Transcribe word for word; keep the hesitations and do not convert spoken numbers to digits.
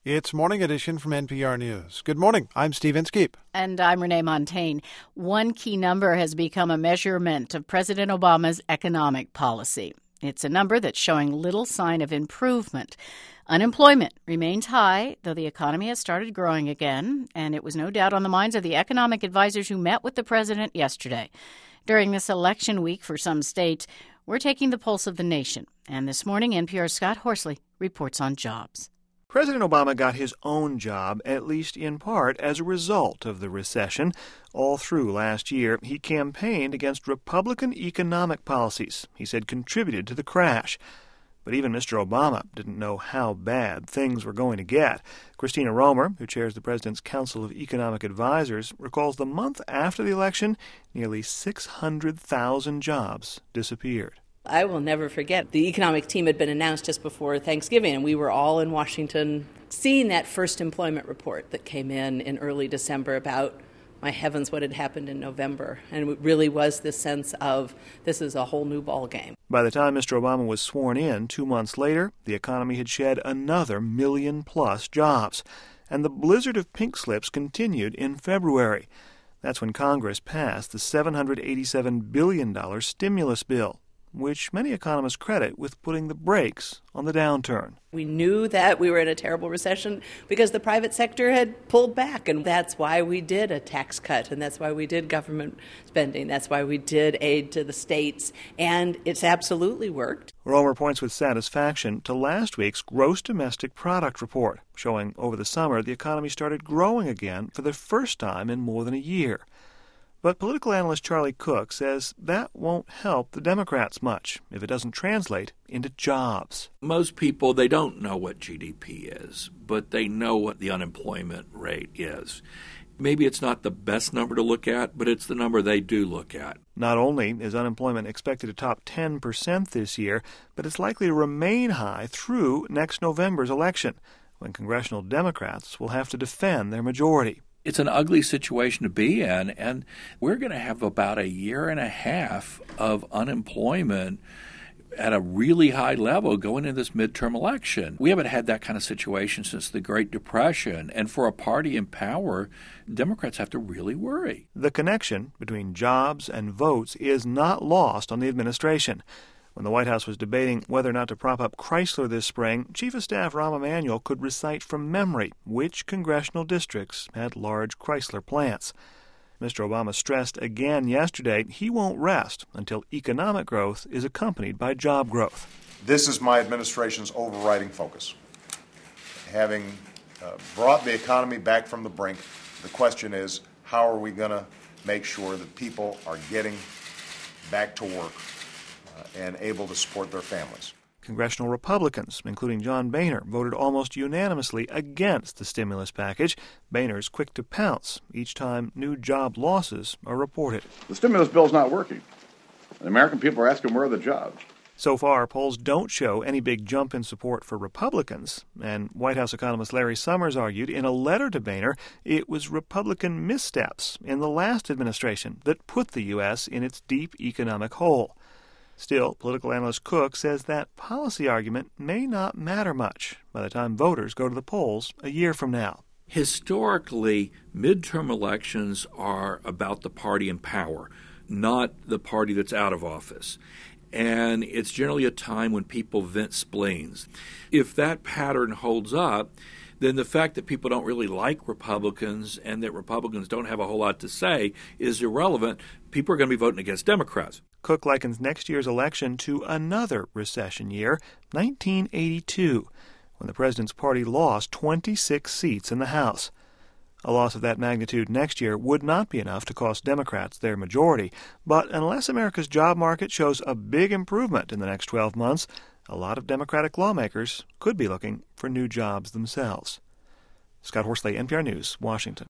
It's Morning Edition from N P R News. Good morning. I'm Steve Inskeep. And I'm Renee Montaigne. One key number has become a measurement of President Obama's economic policy. It's a number that's showing little sign of improvement. Unemployment remains high, though the economy has started growing again, and it was no doubt on the minds of the economic advisors who met with the president yesterday. During this election week for some states, we're taking the pulse of the nation. And this morning, N P R's Scott Horsley reports on jobs. President Obama got his own job, at least in part, as a result of the recession. All through last year, he campaigned against Republican economic policies he said contributed to the crash. But even Mister Obama didn't know how bad things were going to get. Christina Romer, who chairs the President's Council of Economic Advisors, recalls the month after the election, nearly six hundred thousand jobs disappeared. I will never forget. The economic team had been announced just before Thanksgiving, and we were all in Washington seeing that first employment report that came in in early December about, my heavens, what had happened in November. And it really was this sense of this is a whole new ballgame. By the time Mister Obama was sworn in two months later, the economy had shed another million-plus jobs. And the blizzard of pink slips continued in February. That's when Congress passed the seven hundred eighty-seven billion dollars stimulus bill, which many economists credit with putting the brakes on the downturn. We knew that we were in a terrible recession because the private sector had pulled back, and that's why we did a tax cut, and that's why we did government spending, that's why we did aid to the states, and it's absolutely worked. Romer points with satisfaction to last week's gross domestic product report, showing over the summer the economy started growing again for the first time in more than a year. But political analyst Charlie Cook says that won't help the Democrats much if it doesn't translate into jobs. Most people, they don't know what G D P is, but they know what the unemployment rate is. Maybe it's not the best number to look at, but it's the number they do look at. Not only is unemployment expected to top ten percent this year, but it's likely to remain high through next November's election, when congressional Democrats will have to defend their majority. It's an ugly situation to be in, and we're going to have about a year and a half of unemployment at a really high level going into this midterm election. We haven't had that kind of situation since the Great Depression, and for a party in power, Democrats have to really worry. The connection between jobs and votes is not lost on the administration. When the White House was debating whether or not to prop up Chrysler this spring, Chief of Staff Rahm Emanuel could recite from memory which congressional districts had large Chrysler plants. Mister Obama stressed again yesterday he won't rest until economic growth is accompanied by job growth. This is my administration's overriding focus. Having uh, brought the economy back from the brink, the question is, how are we going to make sure that people are getting back to work and able to support their families? Congressional Republicans, including John Boehner, voted almost unanimously against the stimulus package. Boehner's quick to pounce each time new job losses are reported. The stimulus bill's not working. The American people are asking where are the jobs. So far, polls don't show any big jump in support for Republicans. And White House economist Larry Summers argued in a letter to Boehner it was Republican missteps in the last administration that put the U S in its deep economic hole. Still, political analyst Cook says that policy argument may not matter much by the time voters go to the polls a year from now. Historically, midterm elections are about the party in power, not the party that's out of office. And it's generally a time when people vent spleens. If that pattern holds up, then the fact that people don't really like Republicans and that Republicans don't have a whole lot to say is irrelevant. People are going to be voting against Democrats. Cook likens next year's election to another recession year, nineteen eighty-two, when the president's party lost twenty-six seats in the House. A loss of that magnitude next year would not be enough to cost Democrats their majority. But unless America's job market shows a big improvement in the next twelve months, a lot of Democratic lawmakers could be looking for new jobs themselves. Scott Horsley, N P R News, Washington.